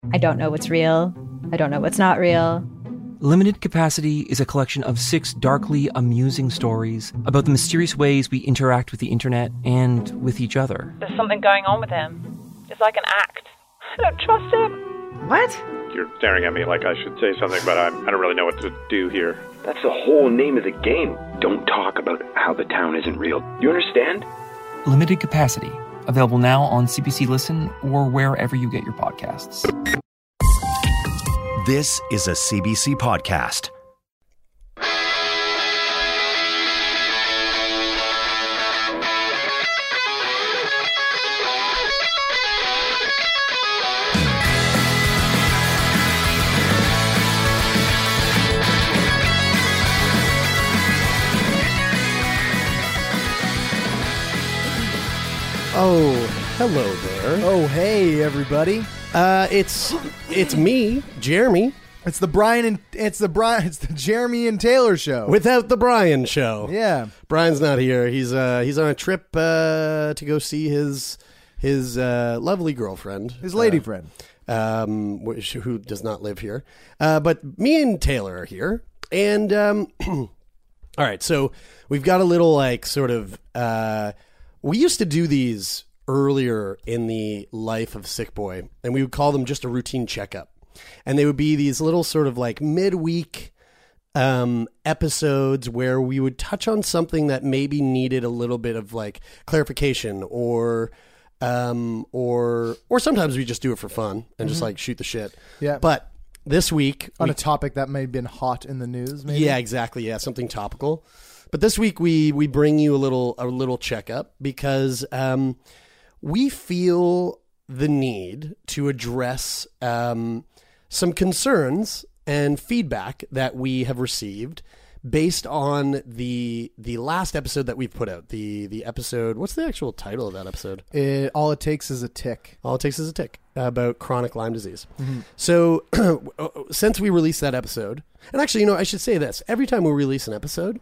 I don't know what's real. I don't know what's not real. Limited Capacity is a collection of 6 darkly amusing stories about the mysterious ways we interact with the internet and with each other. There's something going on with him. It's like an act. I don't trust him. What? You're staring at me like I should say something, but I don't really know what to do here. That's the whole name of the game. Don't talk about how the town isn't real. You understand? Limited Capacity. Available now on CBC Listen or wherever you get your podcasts. This is a CBC podcast. Oh, hello there. Oh, hey, everybody. It's me, Jeremy, It's the Jeremy and Taylor show. without the Brian show. Yeah. Brian's not here. He's on a trip to go see his lovely girlfriend, His lady friend. who does not live here. But me and Taylor are here, and all right. So we've got a little sort of. We used to do these earlier in the life of Sick Boy, and we would call them just a routine checkup. And they would be these little sort of midweek episodes where we would touch on something that maybe needed a little bit of clarification, or sometimes we just do it for fun and just shoot the shit. Yeah. But this week On a topic that may have been hot in the news, maybe? yeah, exactly. Yeah, something topical. But this week we bring you a little checkup because we feel the need to address some concerns and feedback that we have received based on the last episode that we've put out. The episode, what's the actual title of that episode? All It Takes Is a Tick. All It Takes Is a Tick, about chronic Lyme disease. Mm-hmm. So since we released that episode, and actually, I should say this, every time we release an episode,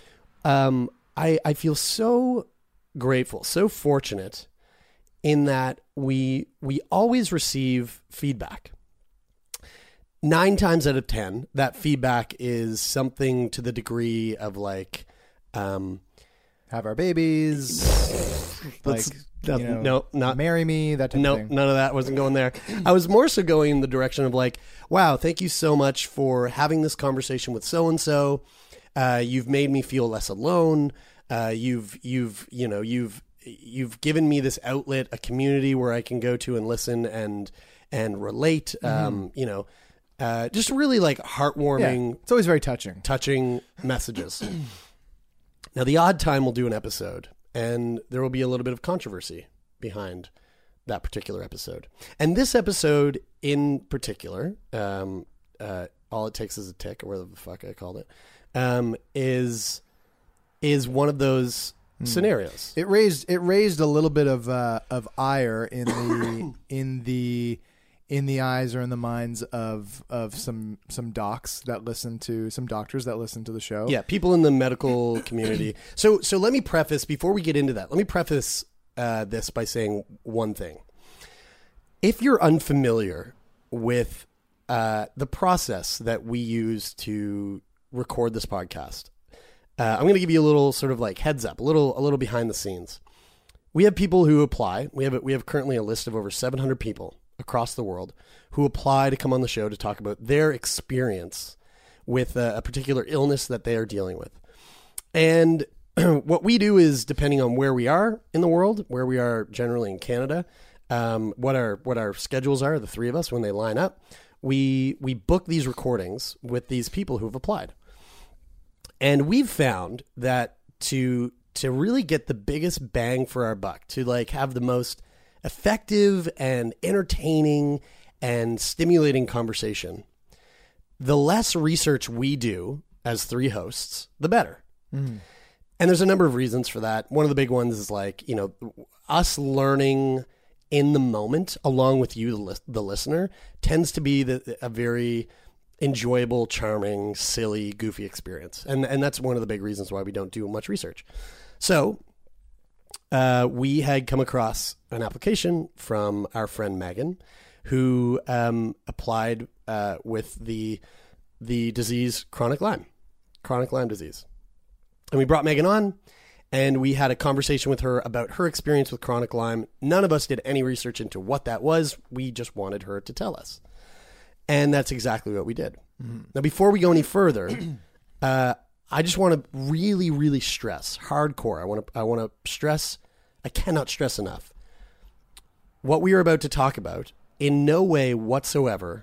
I feel so grateful, so fortunate in that we always receive feedback. 9 times out of 10, that feedback is something to the degree of Have our babies. not marry me, that type of thing. None of that wasn't going there. I was more so going in the direction of wow, thank you so much for having this conversation with so-and-so. You've made me feel less alone. You've given me this outlet, a community where I can go to and listen and relate. Just really heartwarming. Yeah, it's always very touching messages. Now, the odd time we'll do an episode, and there will be a little bit of controversy behind that particular episode. And this episode in particular, All It Takes Is a Tick, or whatever the fuck I called it, is one of those scenarios. It raised a little bit of ire in the eyes or in the minds of some doctors that listen to the show. Yeah, people in the medical community. So let me preface, before we get into that, this by saying one thing. If you're unfamiliar with the process that we use to record this podcast, I'm going to give you a little sort of heads up, a little behind the scenes. We have people who apply. We have currently a list of over 700 people across the world who apply to come on the show to talk about their experience with a particular illness that they are dealing with. And what we do is, depending on where we are in the world, where we are generally in Canada, what our schedules are, the three of us, when they line up, we book these recordings with these people who have applied. And we've found that to really get the biggest bang for our buck, to have the most effective and entertaining and stimulating conversation, the less research we do as 3 hosts, the better. Mm. And there's a number of reasons for that. One of the big ones is us learning in the moment along with you, the listener, tends to be a very enjoyable, charming, silly, goofy experience. And that's one of the big reasons why we don't do much research. So we had come across an application from our friend Megan, who applied with the disease chronic Lyme disease. And we brought Megan on, and we had a conversation with her about her experience with chronic Lyme. None of us did any research into what that was. We just wanted her to tell us. And that's exactly what we did. Now, before we go any further, I just want to really, really stress, hardcore. I want to stress, I cannot stress enough, what we are about to talk about in no way whatsoever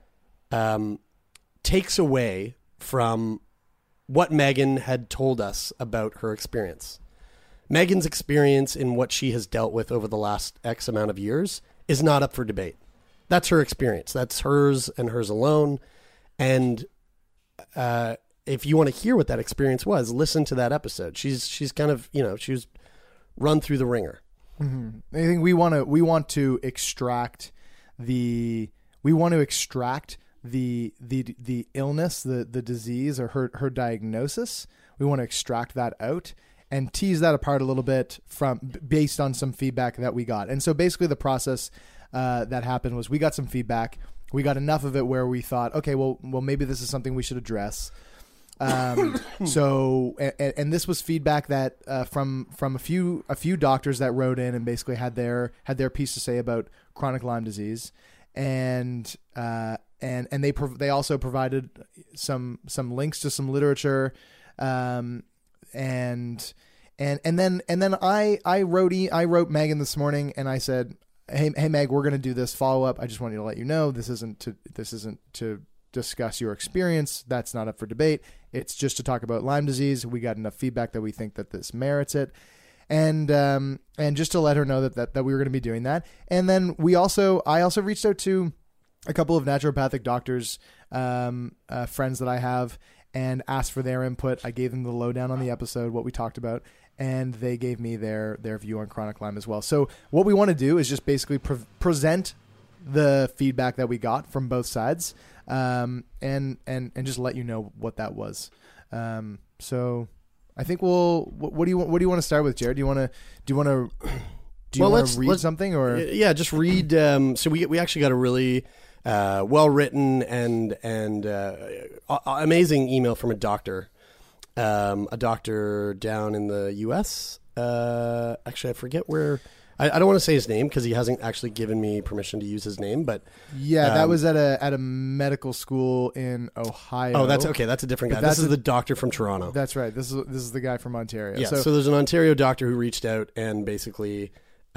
takes away from what Megan had told us about her experience. Megan's experience in what she has dealt with over the last X amount of years is not up for debate. That's her experience. That's hers and hers alone. And if you want to hear what that experience was, listen to that episode. She's kind of, she was run through the ringer. Mm-hmm. I think we want to extract the illness, the disease, or her diagnosis. We want to extract that out and tease that apart a little bit based on some feedback that we got. And so basically the process that happened was we got some feedback. We got enough of it where we thought, okay, well, maybe this is something we should address. So this was feedback that from a few doctors that wrote in and basically had their piece to say about chronic Lyme disease, and they also provided some links to some literature, and then I wrote Megan this morning and I said, Hey Meg, we're going to do this follow up. I just wanted to let you know this isn't to discuss your experience. That's not up for debate. It's just to talk about Lyme disease. We got enough feedback that we think that this merits it. And just to let her know that we were going to be doing that. And then I also reached out to a couple of naturopathic doctors, friends that I have, and asked for their input. I gave them the lowdown on the episode, what we talked about, and they gave me their view on chronic Lyme as well. So what we want to do is just basically present the feedback that we got from both sides, and just let you know what that was. So I think what do you want to start with, Jared? Do you want to read something, or yeah, just read. So we actually got a really well written and amazing email from a doctor down in the U.S. Actually, I forget where. I don't want to say his name because he hasn't actually given me permission to use his name. But yeah, that was at a medical school in Ohio. Oh, that's okay. That's a different guy. This is the doctor from Toronto. That's right. This is the guy from Ontario. Yeah. So there's an Ontario doctor who reached out and basically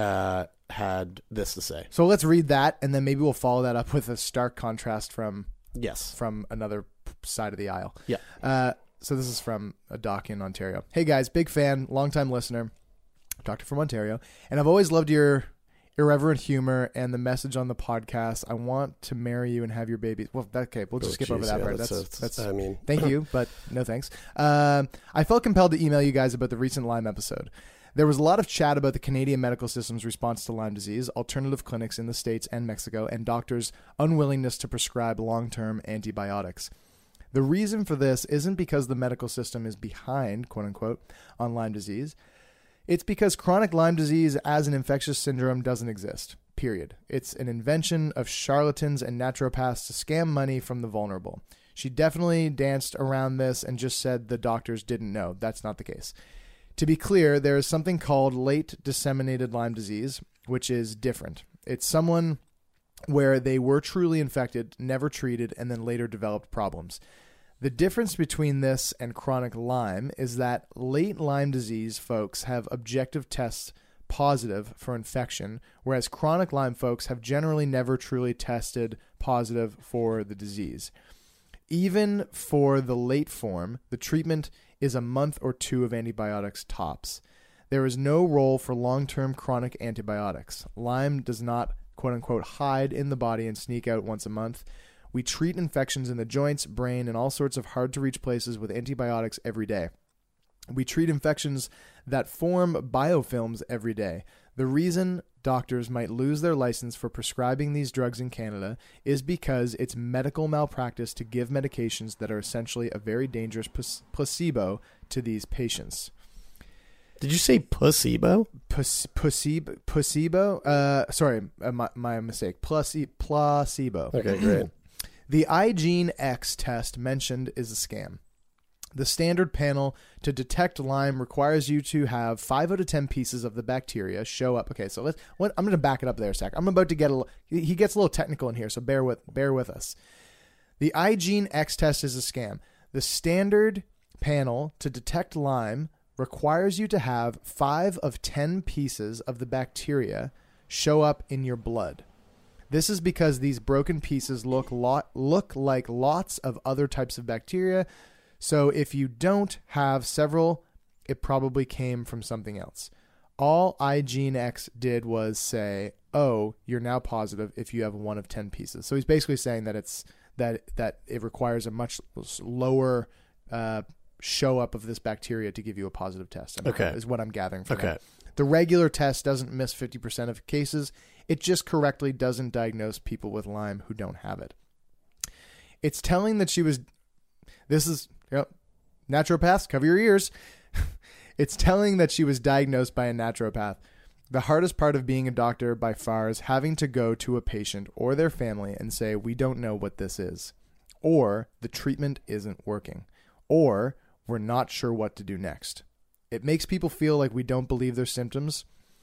had this to say. So let's read that, and then maybe we'll follow that up with a stark contrast from another side of the aisle. Yeah. So this is from a doc in Ontario. Hey guys, big fan, longtime listener, doctor from Ontario, and I've always loved your irreverent humor and the message on the podcast. I want to marry you and have your babies. Well, okay, we'll just skip over that part. That's I mean, thank you, but no thanks. I felt compelled to email you guys about the recent Lyme episode. There was a lot of chat about the Canadian medical system's response to Lyme disease, alternative clinics in the States and Mexico, and doctors' unwillingness to prescribe long-term antibiotics. The reason for this isn't because the medical system is behind, quote unquote, on Lyme disease. It's because chronic Lyme disease as an infectious syndrome doesn't exist, period. It's an invention of charlatans and naturopaths to scam money from the vulnerable. She definitely danced around this and just said the doctors didn't know. That's not the case. To be clear, there is something called late disseminated Lyme disease, which is different. It's someone where they were truly infected, never treated, and then later developed problems. The difference between this and chronic Lyme is that late Lyme disease folks have objective tests positive for infection, whereas chronic Lyme folks have generally never truly tested positive for the disease. Even for the late form, the treatment is a month or two of antibiotics tops. There is no role for long-term chronic antibiotics. Lyme does not, quote-unquote, hide in the body and sneak out once a month. We treat infections in the joints, brain, and all sorts of hard-to-reach places with antibiotics every day. We treat infections that form biofilms every day. The reason doctors might lose their license for prescribing these drugs in Canada is because it's medical malpractice to give medications that are essentially a very dangerous placebo to these patients. Did you say placebo? Placebo? Sorry, my mistake. Placebo. Okay, great. The iGene-X test mentioned is a scam. The standard panel to detect Lyme requires you to have 5 out of 10 pieces of the bacteria show up. Okay, so I'm going to back it up there a sec. I'm about to get he gets a little technical in here, so bear with us. The iGene-X test is a scam. The standard panel to detect Lyme requires you to have 5 of 10 pieces of the bacteria show up in your blood. This is because these broken pieces look like lots of other types of bacteria. So if you don't have several, it probably came from something else. All iGene-X did was say, "Oh, you're now positive if you have 1 of 10 pieces." So he's basically saying that that it requires a much lower show up of this bacteria to give you a positive test. Okay, is what I'm gathering from that. The regular test doesn't miss 50% of cases. It just correctly doesn't diagnose people with Lyme who don't have it. It's telling that she was. This is naturopaths, cover your ears. It's telling that she was diagnosed by a naturopath. The hardest part of being a doctor by far is having to go to a patient or their family and say, "We don't know what this is," or "The treatment isn't working," or "We're not sure what to do next." It makes people feel like we don't believe their symptoms,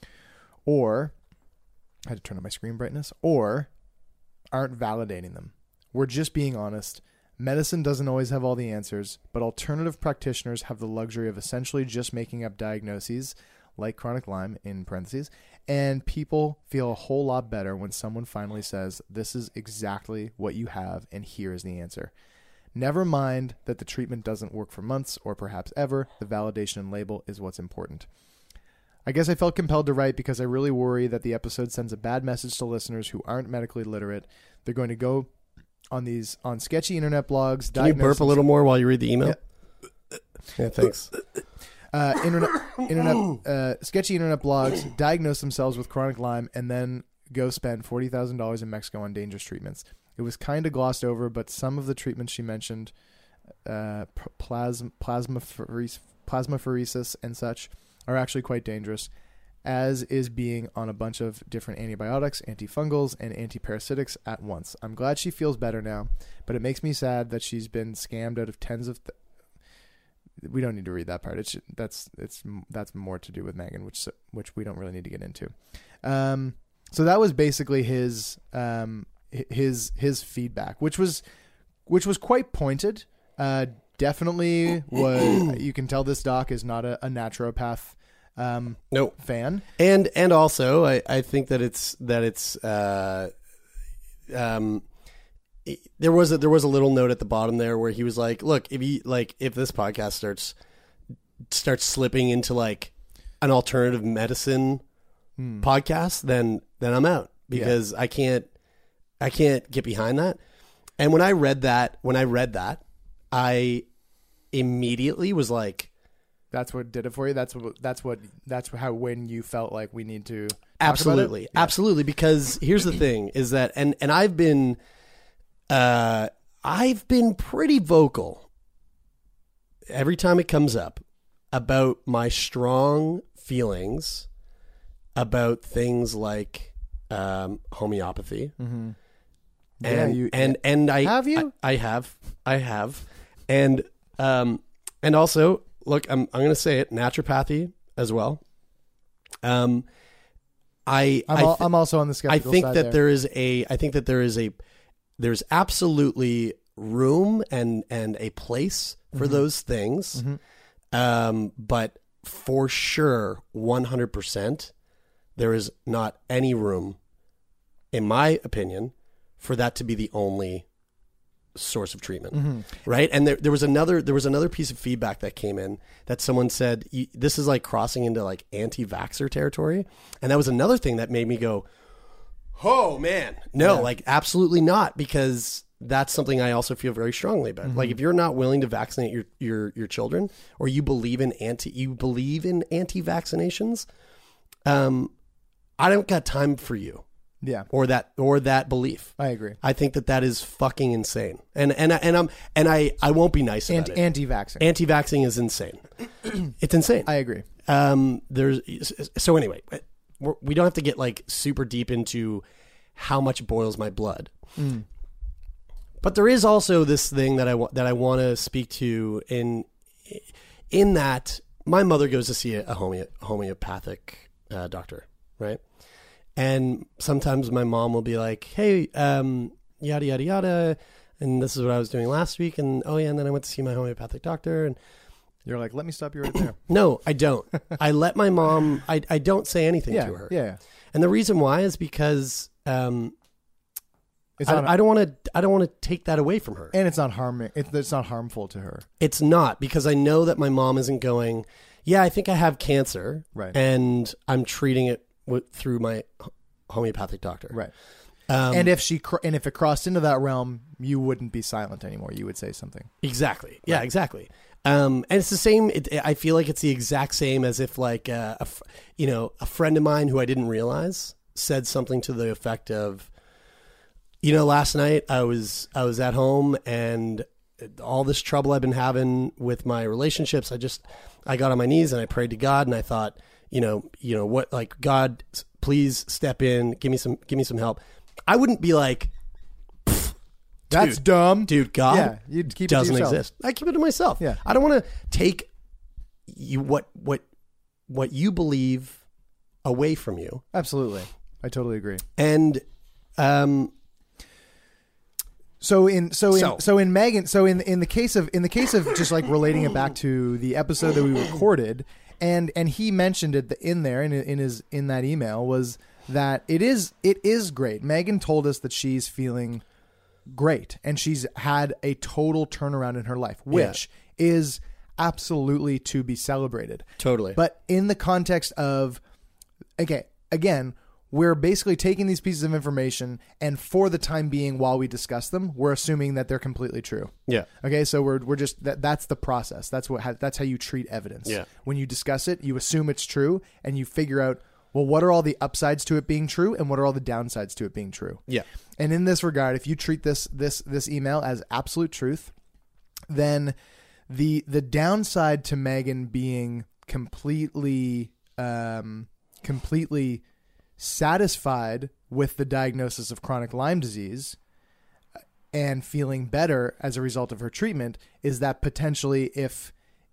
or I had to turn on my screen brightness, or aren't validating them. We're just being honest. Medicine doesn't always have all the answers, but alternative practitioners have the luxury of essentially just making up diagnoses, like chronic Lyme, in parentheses, and people feel a whole lot better when someone finally says, "This is exactly what you have, and here is the answer." Never mind that the treatment doesn't work for months or perhaps ever. The validation and label is what's important. I guess I felt compelled to write because I really worry that the episode sends a bad message to listeners who aren't medically literate. They're going to go on sketchy internet blogs. Can you burp a little more while you read the email? Yeah, thanks. Sketchy internet blogs diagnose themselves with chronic Lyme and then go spend $40,000 in Mexico on dangerous treatments. It was kind of glossed over, but some of the treatments she mentioned, plasmapheresis and such, are actually quite dangerous, as is being on a bunch of different antibiotics, antifungals, and antiparasitics at once. I'm glad she feels better now, but it makes me sad that she's been scammed out of tens of... We don't need to read that part. That's more to do with Megan, which we don't really need to get into. So that was basically his feedback, which was quite pointed. Definitely was. You can tell this doc is not a naturopath fan. And also I think that there was a little note at the bottom there where he was like, look, if this podcast starts slipping into like an alternative medicine podcast, then I'm out, because I can't get behind that. And when I read that, I immediately was like, that's what did it for you. That's how, when you felt like we need to talk absolutely, about it? Yeah. Absolutely. Because here's the thing is that, and I've been pretty vocal every time it comes up about my strong feelings about things like homeopathy. Mm-hmm. And I have you? I have, and also, look, I'm going to say it, naturopathy as well. I'm also on the skeptical side. I think that there's absolutely room and a place for those things. Mm-hmm. But for sure, 100%, there is not any room, in my opinion, for that to be the only source of treatment. Mm-hmm. Right. And there was another piece of feedback that came in that someone said, this is like crossing into like anti-vaxxer territory. And that was another thing that made me go, oh man, no, like absolutely not, because that's something I also feel very strongly about. Mm-hmm. Like if you're not willing to vaccinate your children, or you believe in anti-vaccinations, I don't got time for you. Yeah. Or that belief. I agree. I think that is fucking insane. And I won't be nice about it. Anti-vaxxing. Anti-vaxxing is insane. It's insane. I agree. So anyway, we don't have to get like super deep into how much boils my blood. But there is also this thing that I want to speak to in that my mother goes to see a homeopathic doctor, right? And sometimes my mom will be like, "Hey, yada yada yada, and this is what I was doing last week, and oh yeah, and then I went to see my homeopathic doctor." And You're like, "Let me stop you right there." no, I don't. I let my mom. I don't say anything to her. Yeah. And the reason why is because I It's not, don't want to take that away from her. and it's not harming. It's not harmful to her. It's not, because I know that my mom isn't going, yeah, I think I have cancer, Right. and I'm treating it through my homeopathic doctor. Right. Um, And if it crossed into that realm, you wouldn't be silent anymore. You would say something. Exactly. Yeah, exactly. And it's the same. I feel like it's the exact same as if like a friend of mine who I didn't realize said something to the effect of, last night I was at home and all this trouble I've been having with my relationships. I got on my knees and I prayed to God, and I thought, what, like, God, please step in, give me some help. I wouldn't be like, That's dumb, dude. God, Yeah, you'd keep doesn't it to yourself. exist. I keep it to myself. Yeah. I don't want to take you what you believe away from you. Absolutely, I totally agree. And in the case of just like relating it back to the episode that we recorded, and he mentioned it in there in that email, was that it is great. Megan told us that she's feeling great and she's had a total turnaround in her life, which is absolutely to be celebrated. Totally. But in the context of, again, we're basically taking these pieces of information, and for the time being, while we discuss them, we're assuming that they're completely true. Yeah. Okay. So we're just that's the process. That's how you treat evidence. Yeah. When you discuss it, you assume it's true, and you figure out, well, what are all the upsides to it being true, and what are all the downsides to it being true? Yeah. And in this regard, if you treat this email as absolute truth, then the downside to Megan being completely satisfied with the diagnosis of chronic Lyme disease and feeling better as a result of her treatment is that potentially if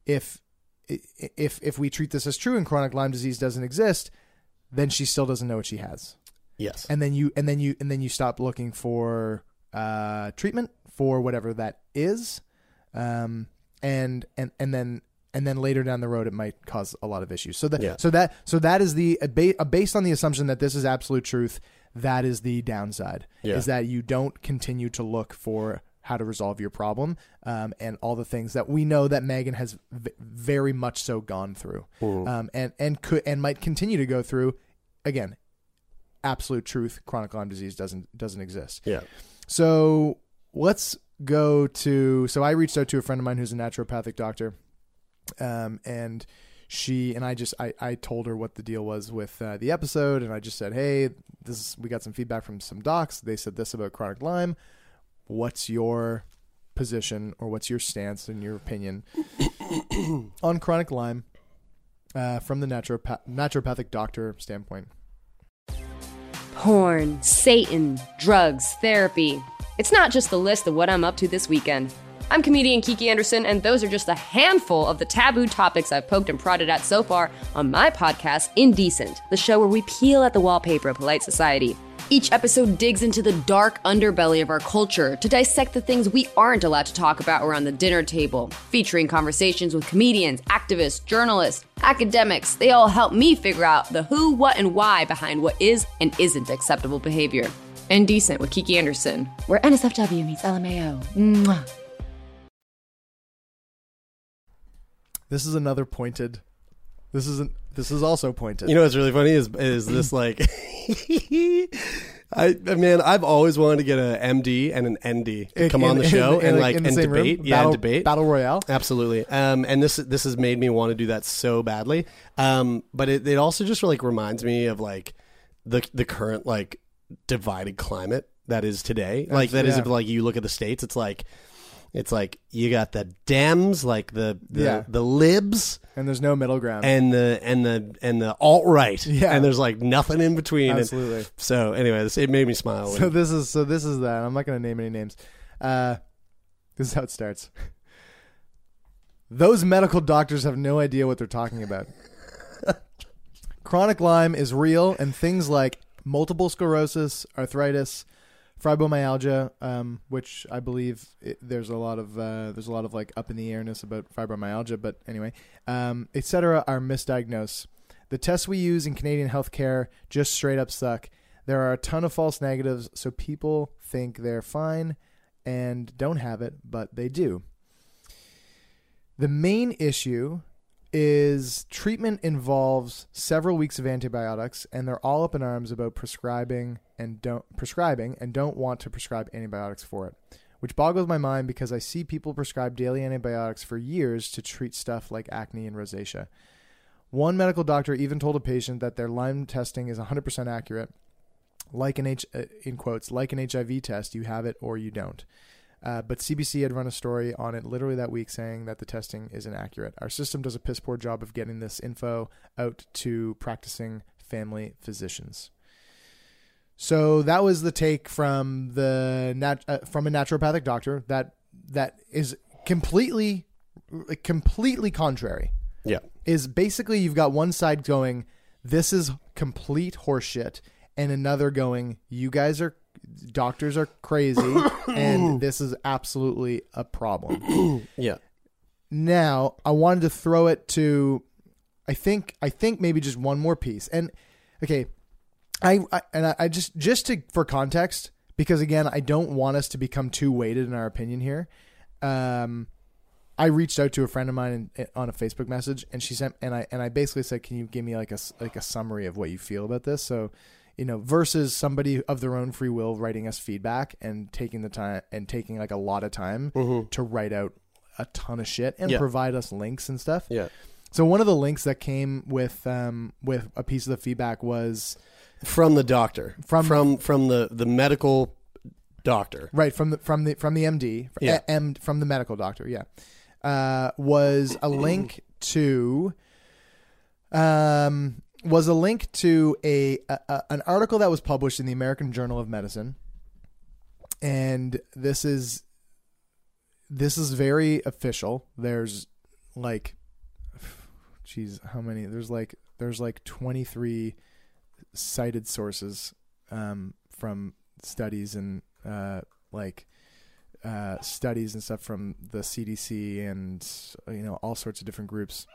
we treat this as true and chronic Lyme disease doesn't exist, then she still doesn't know what she has. Yes. And then you stop looking for treatment for whatever that is, and then later down the road it might cause a lot of issues. So that is based on the assumption that this is absolute truth. That is the downside. Yeah. Is that you don't continue to look for how to resolve your problem, and all the things that we know that Megan has very much so gone through, and might continue to go through. Again, absolute truth: chronic Lyme disease doesn't exist. Yeah. So let's go to. So I reached out to a friend of mine who's a naturopathic doctor, and I told her what the deal was with the episode, and I just said, hey, we got some feedback from some docs. They said this about chronic Lyme. What's your position, or what's your stance and your opinion on chronic Lyme from the naturopathic doctor standpoint? Porn, Satan, drugs, therapy. It's not just the list of what I'm up to this weekend. I'm comedian Kiki Anderson, and those are just a handful of the taboo topics I've poked and prodded at so far on my podcast, Indecent, the show where we peel at the wallpaper of polite society. Each episode digs into the dark underbelly of our culture to dissect the things we aren't allowed to talk about around the dinner table, featuring conversations with comedians, activists, journalists, academics. They all help me figure out the who, what, and why behind what is and isn't acceptable behavior. Indecent with Kiki Anderson, where NSFW meets LMAO. Mwah. This is another pointed. This is also pointed. You know what's really funny is this like I've always wanted to get an MD and an ND to come on the show and debate. Yeah, debate. Battle Royale. Absolutely. And this has made me want to do that so badly. But it also just like reminds me of like the current like divided climate that is today. Like that is if like you look at the States, it's like It's like you got the Dems, like the Yeah. the libs, And there's no middle ground. and the alt right, Yeah. and there's like nothing in between. And Absolutely. so anyway, it made me smile. So this is that. I'm not going to name any names. This is how it starts. Those medical doctors have no idea what they're talking about. Chronic Lyme is real, and things like multiple sclerosis, arthritis, fibromyalgia, which I believe there's a lot of like up in the airness about fibromyalgia, but anyway, etc. are misdiagnosed. The tests we use in Canadian healthcare just straight up suck. There are a ton of false negatives, so people think they're fine and don't have it, but they do. The main issue is treatment involves several weeks of antibiotics, and they're all up in arms about prescribing and don't want to prescribe antibiotics for it, which boggles my mind because I see people prescribe daily antibiotics for years to treat stuff like acne and rosacea. One medical doctor even told a patient that their Lyme testing is 100% accurate, like an HIV test. You have it or you don't. But CBC had run a story on it literally that week saying that the testing is inaccurate. Our system does a piss poor job of getting this info out to practicing family physicians. So that was the take from from a naturopathic doctor that is completely contrary. Yeah. Is basically you've got one side going, this is complete horseshit, and another going, doctors are crazy, and this is absolutely a problem. Yeah. Now, I wanted to throw it to, I think maybe just one more piece. And okay, I just for context, because again, I don't want us to become too weighted in our opinion here. I reached out to a friend of mine on a Facebook message, and she sent, and I basically said, can you give me like a summary of what you feel about this? So, versus somebody of their own free will writing us feedback and taking the time and taking like a lot of time to write out a ton of shit and provide us links and stuff. Yeah. So one of the links that came with a piece of the feedback was from the doctor, from the medical doctor, right? From the MD, from the medical doctor. Yeah. Was a link to an article that was published in the American Journal of Medicine, and this is very official. There's like, geez, how many? There's like 23 cited sources from studies and studies and stuff from the CDC and all sorts of different groups.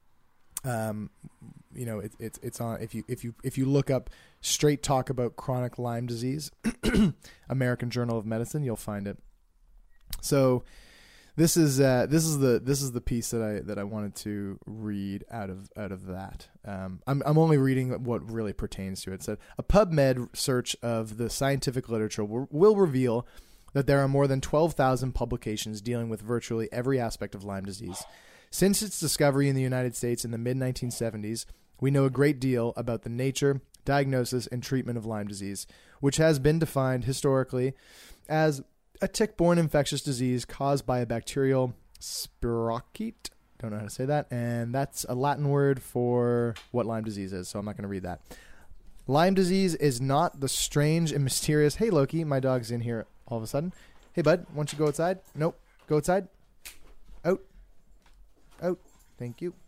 It's on if you look up straight talk about chronic Lyme disease, American Journal of Medicine, you'll find it. So this is the piece that I wanted to read out of that. I'm only reading what really pertains to it. It said a PubMed search of the scientific literature will reveal that there are more than 12,000 publications dealing with virtually every aspect of Lyme disease. Since its discovery in the United States in the mid-1970s, we know a great deal about the nature, diagnosis, and treatment of Lyme disease, which has been defined historically as a tick-borne infectious disease caused by a bacterial spirochete. Don't know how to say that. And that's a Latin word for what Lyme disease is, so I'm not going to read that. Lyme disease is not the strange and mysterious... Hey, Loki, my dog's in here all of a sudden. Hey, bud, why don't you go outside? Nope. Go outside. Out. Thank you.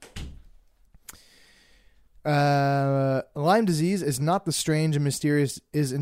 Lyme disease is not the strange and mysterious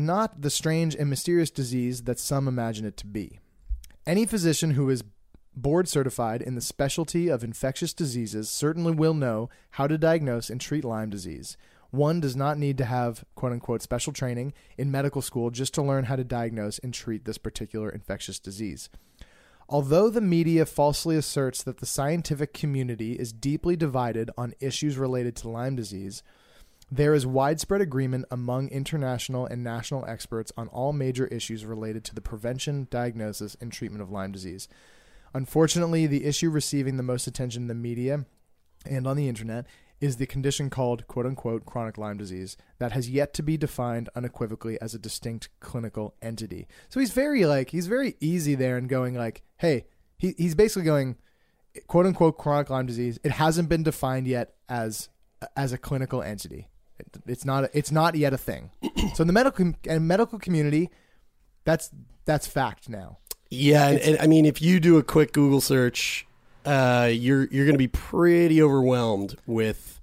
disease that some imagine it to be. Any physician who is board certified in the specialty of infectious diseases certainly will know how to diagnose and treat Lyme disease. One does not need to have quote unquote special training in medical school just to learn how to diagnose and treat this particular infectious disease. Although the media falsely asserts that the scientific community is deeply divided on issues related to Lyme disease, there is widespread agreement among international and national experts on all major issues related to the prevention, diagnosis, and treatment of Lyme disease. Unfortunately, the issue receiving the most attention in the media and on the internet is the condition called, quote unquote, chronic Lyme disease that has yet to be defined unequivocally as a distinct clinical entity. So he's very easy there and going like, hey, he's basically going, quote unquote, chronic Lyme disease. It hasn't been defined yet as a clinical entity. It's not yet a thing. So in the medical community, that's fact now. Yeah, and I mean, if you do a quick Google search, you're going to be pretty overwhelmed with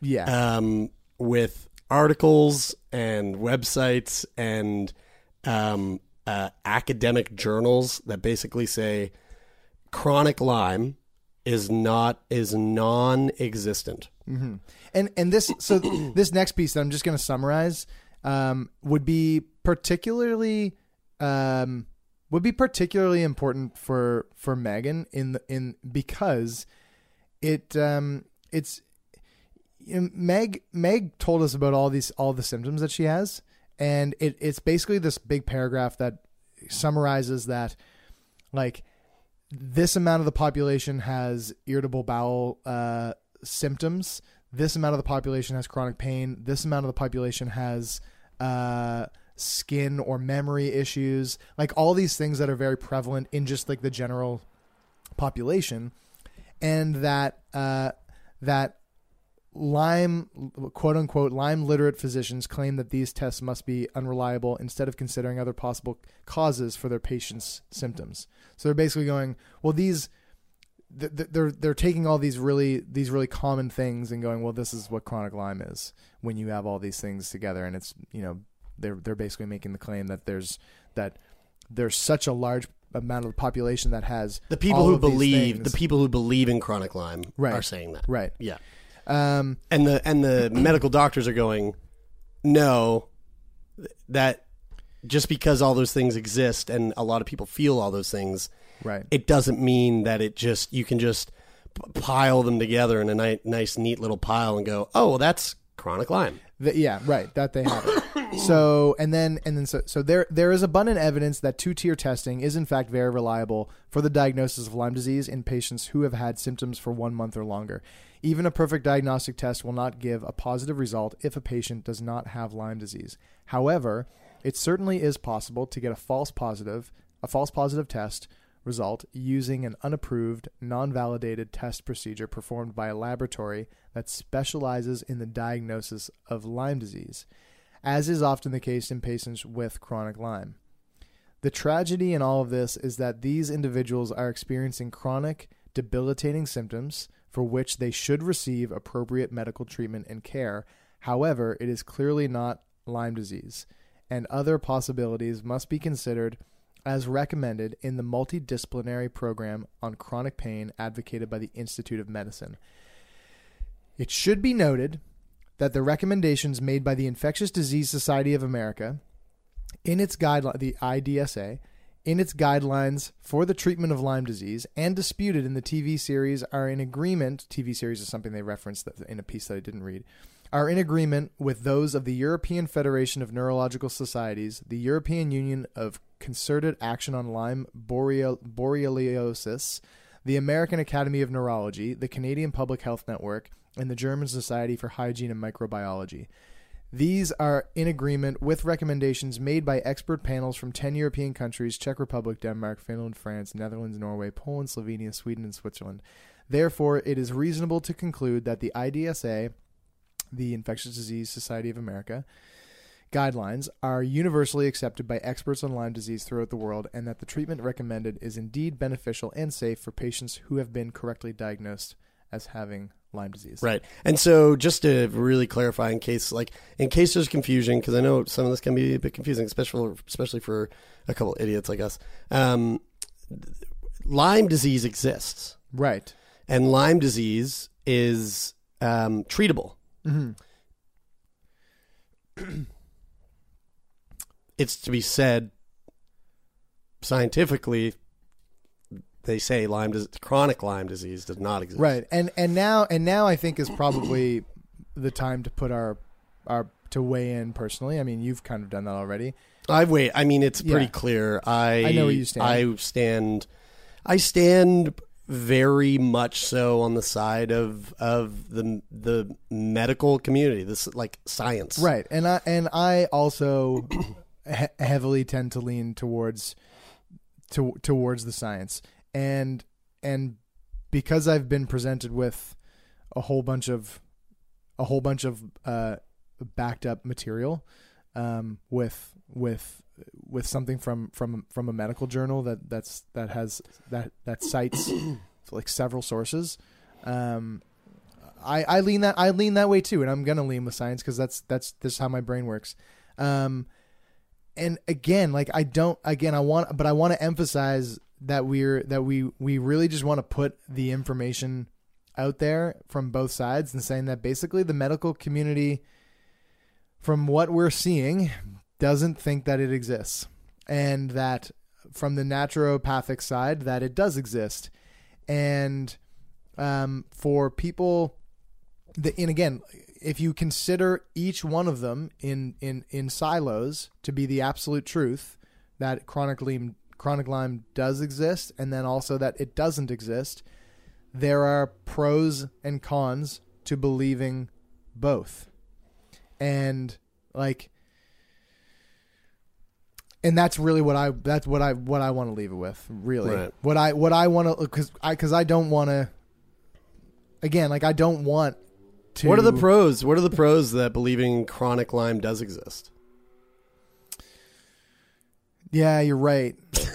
articles and websites and academic journals that basically say chronic Lyme is non-existent. Mm-hmm. And this next piece that I'm just going to summarize would be particularly important for Megan because it's Meg told us about all the symptoms that she has, and it's basically this big paragraph that summarizes that, like, this amount of the population has irritable bowel symptoms. This amount of the population has chronic pain. This amount of the population has skin or memory issues, like all these things that are very prevalent in just like the general population, and that Lyme, quote unquote, Lyme literate physicians claim that these tests must be unreliable instead of considering other possible causes for their patients' symptoms. So they're basically going, well, they're taking all these really common things and going, well, this is what chronic Lyme is when you have all these things together. And it's, they're basically making the claim that there's such a large amount of the population that has the people who believe in chronic Lyme are saying that. Right. Yeah. And the medical doctors are going, no, that just because all those things exist and a lot of people feel all those things, right, it doesn't mean that you can just pile them together in a nice, neat little pile and go, oh, well, that's chronic Lyme. Yeah, right. That they have it. So there is abundant evidence that two-tier testing is in fact very reliable for the diagnosis of Lyme disease in patients who have had symptoms for 1 month or longer. Even a perfect diagnostic test will not give a positive result if a patient does not have Lyme disease. However, it certainly is possible to get a false positive test result using an unapproved, non-validated test procedure performed by a laboratory that specializes in the diagnosis of Lyme disease, as is often the case in patients with chronic Lyme. The tragedy in all of this is that these individuals are experiencing chronic, debilitating symptoms for which they should receive appropriate medical treatment and care. However, it is clearly not Lyme disease, and other possibilities must be considered as recommended in the multidisciplinary program on chronic pain advocated by the Institute of Medicine. It should be noted that the recommendations made by the Infectious Disease Society of America in its guideline, the IDSA, in its guidelines for the treatment of Lyme disease and disputed in the TV series are in agreement. TV series is something they referenced in a piece that I didn't read. Are in agreement with those of the European Federation of Neurological Societies, the European Union of Concerted Action on Lyme Borreliosis, the American Academy of Neurology, the Canadian Public Health Network, and the German Society for Hygiene and Microbiology. These are in agreement with recommendations made by expert panels from 10 European countries: Czech Republic, Denmark, Finland, France, Netherlands, Norway, Poland, Slovenia, Sweden, and Switzerland. Therefore, it is reasonable to conclude that the IDSA, the Infectious Disease Society of America, guidelines are universally accepted by experts on Lyme disease throughout the world, and that the treatment recommended is indeed beneficial and safe for patients who have been correctly diagnosed as having Lyme disease. Right. And so just to really clarify, in case there's confusion, because I know some of this can be a bit confusing, especially for a couple idiots like us. Lyme disease exists. Right. And Lyme disease is treatable. Mm-hmm. It's to be said scientifically, they say chronic Lyme disease does not exist. Right. And now I think is probably the time to put our to weigh in personally. I mean, you've kind of done that already. It's pretty clear. I know where you stand. I stand very much so on the side of the medical community, this like science, right? And I also heavily tend to lean towards the science, and because I've been presented with a whole bunch of backed up material, with something from a medical journal that cites like several sources. I lean that way too, and I'm gonna lean with science because that's how my brain works. And again, like I want to emphasize that we really just want to put the information out there from both sides, and saying that basically the medical community, from what we're seeing, doesn't think that it exists, and that from the naturopathic side that it does exist. And for people and again, if you consider each one of them in silos to be the absolute truth, that chronic Lyme does exist, and then also that it doesn't exist, there are pros and cons to believing both. And like, and that's really what I want to leave it with, really. Right. What I want to, because I don't want to, again, like I don't want to. What are the pros? What are the pros that believing chronic Lyme does exist? Yeah, you're right.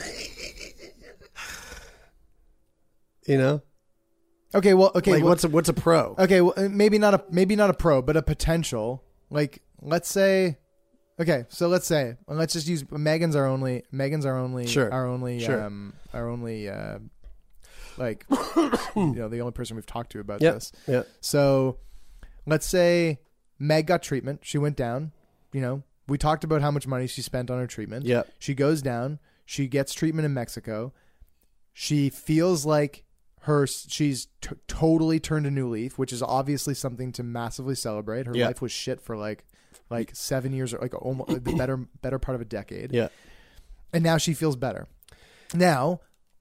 You know? Okay, well, what's a pro? Okay, well, maybe not a pro, but a potential. Like, let's say, okay, so let's just use Megan's our only sure. Like, you know, the only person we've talked to about this. Yeah. So let's say Meg got treatment. She went down. You know, we talked about how much money she spent on her treatment. Yeah. She goes down. She gets treatment in Mexico. She feels like she's totally turned a new leaf, which is obviously something to massively celebrate. Her life was shit for like 7 years, or like almost the better part of a decade. Yeah. And now she feels better. Now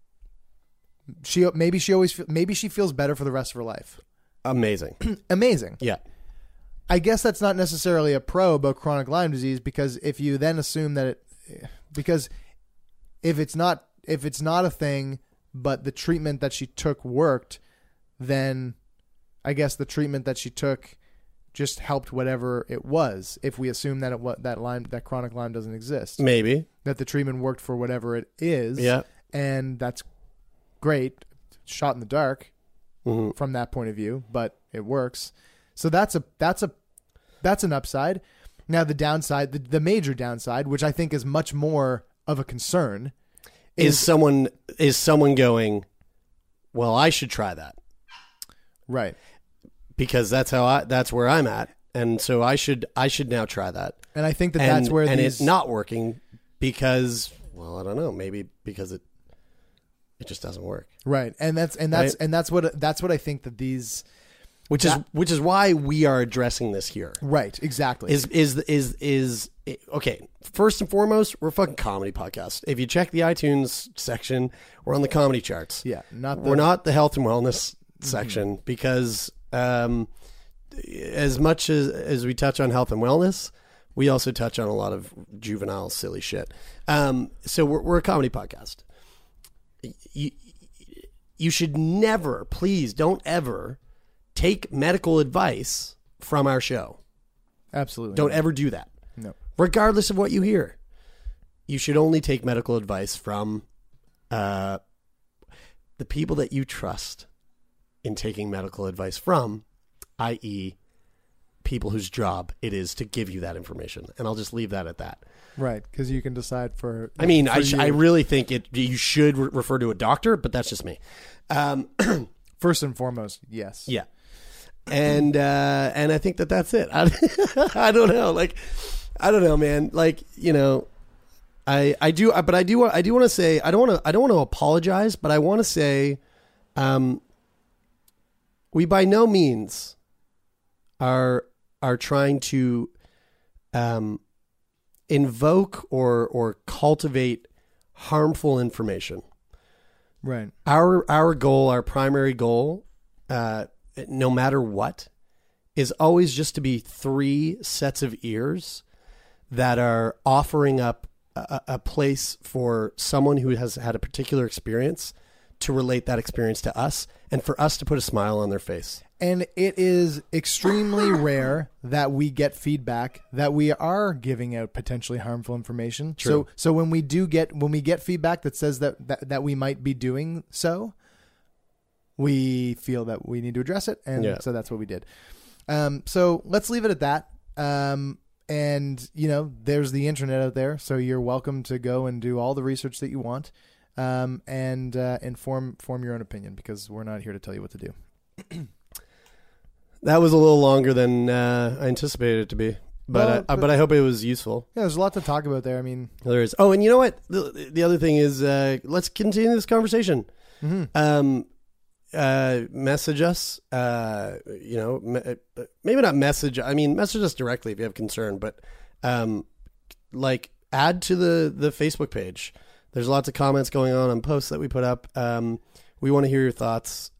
maybe she feels better for the rest of her life. Amazing. Amazing. Yeah. I guess that's not necessarily a pro about chronic Lyme disease, because if you then assume that because if it's not a thing, but the treatment that she took worked, then I guess the treatment that she took just helped whatever it was. If we assume that that chronic Lyme doesn't exist, maybe that the treatment worked for whatever it is. Yeah. And that's great. Shot in the dark from that point of view, but it works. So that's an upside. Now the downside, the major downside, which I think is much more of a concern, is someone going, well, I should try that. Right. Because that's where I'm at. And so I should now try that. And I think that's where it's not working because, well, I don't know, maybe because it just doesn't work. Right. And that's what I think that these, which is why we are addressing this here. Right. Exactly. Is okay. First and foremost, we're a fucking comedy podcast. If you check the iTunes section, we're on the comedy charts. Yeah. We're not the health and wellness section, because as much as we touch on health and wellness, we also touch on a lot of juvenile silly shit. So we're a comedy podcast. You should never, please don't ever take medical advice from our show. Absolutely. Don't ever do that. No. Regardless of what you hear. You should only take medical advice from the people that you trust in taking medical advice from, i.e. people whose job it is to give you that information. And I'll just leave that at that. Right, because you can decide for... I mean, I really think you should refer to a doctor, but that's just me. First and foremost, yes. Yeah. And I think that's it. I don't know. Like, I don't know, man. Like, you know, I do want to say, I don't want to apologize, but I want to say, we by no means are trying to, invoke or cultivate harmful information. Right. Our goal, our primary goal, no matter what, is always just to be 3 sets of ears that are offering up a place for someone who has had a particular experience to relate that experience to us and for us to put a smile on their face. And it is extremely rare that we get feedback that we are giving out potentially harmful information. True. So when we get feedback that says that we might be doing so, we feel that we need to address it, and so that's what we did. So let's leave it at that. And there's the internet out there, so you're welcome to go and do all the research that you want, and form your own opinion, because we're not here to tell you what to do. That was a little longer than I anticipated it to be, but I hope it was useful. Yeah, there's a lot to talk about there. I mean, there is. Oh, and you know what? The other thing is, let's continue this conversation. Mm-hmm. Message us. Maybe not message. I mean, message us directly if you have concern. But add to the Facebook page. There's lots of comments going on posts that we put up. We want to hear your thoughts.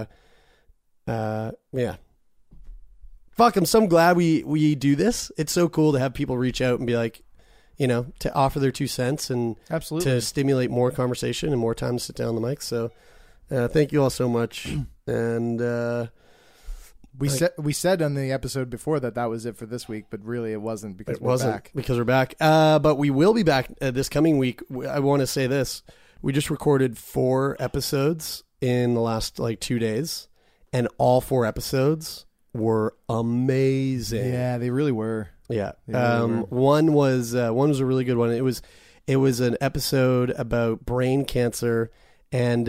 Yeah. Fuck, I'm so glad we do this. It's so cool to have people reach out and be like, to offer their 2 cents and absolutely to stimulate more conversation and more time to sit down on the mic. So thank you all so much. And we said on the episode before that was it for this week, but really it wasn't, because we're back. Because we're back. But we will be back this coming week. I want to say this. We just recorded 4 episodes in the last 2 days, and all 4 episodes were amazing. Yeah, they really were. Yeah. One was a really good one. It was an episode about brain cancer, and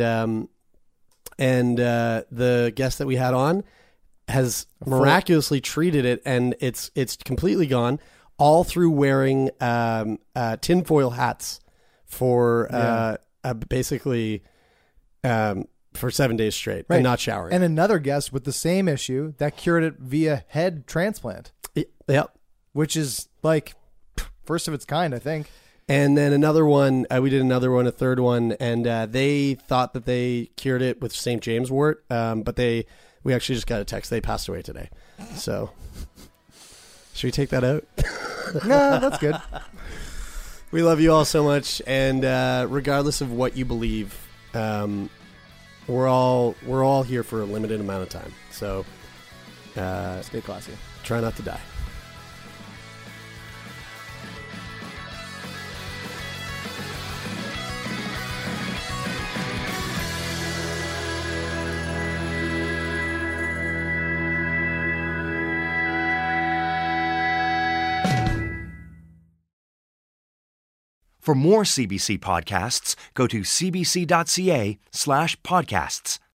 the guest that we had on has miraculously treated it, and it's completely gone, all through wearing tinfoil hats for basically for 7 days straight, and not showering. And another guest with the same issue that cured it via head transplant. Yep. Which is first of its kind, I think. And then another one, we did another one, a third one, and they thought that they cured it with St. James wort, but we actually just got a text. They passed away today. So, should we take that out? No, that's good. We love you all so much, and regardless of what you believe, we're all here for a limited amount of time. So, stay classy. Try not to die. For more CBC podcasts, go to cbc.ca/podcasts.